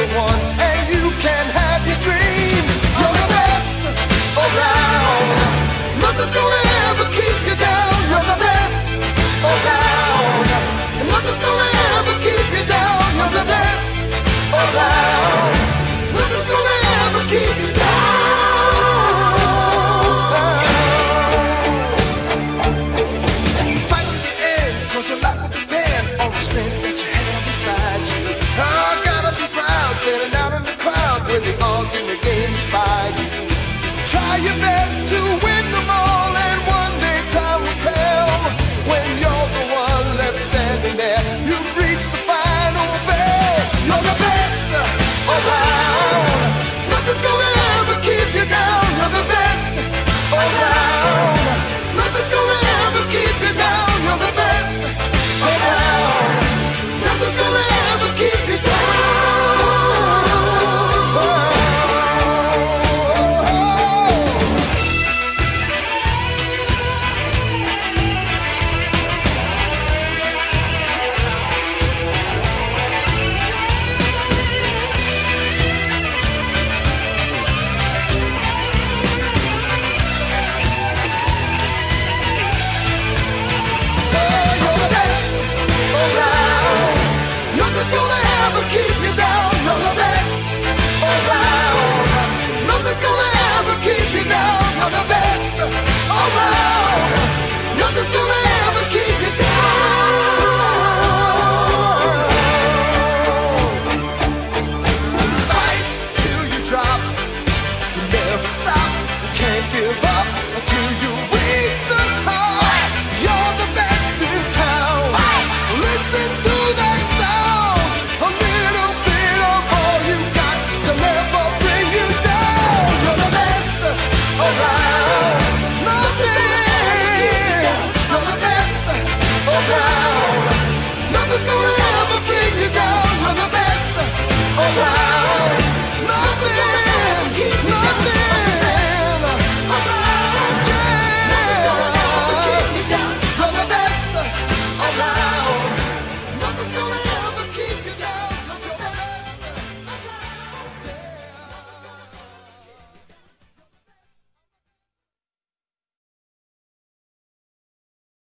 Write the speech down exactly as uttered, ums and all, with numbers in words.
one, and you can have your dream. You're the best around. Nothing's gonna ever keep you down. You're the best around. And nothing's gonna ever keep you down. You're the best around. Nothing's gonna ever keep you down. Fight to the end, cause your life will depend on the strength that you have inside you. I gotta be proud, standing out in the crowd when the odds in the game defy you. Try your best to win them all, and one day time will tell. When you're the one left standing there, you've reached the final bell. You're the best around. Nothing's gonna ever keep you down. You're the best around. Nothing's gonna ever keep you down. You're the best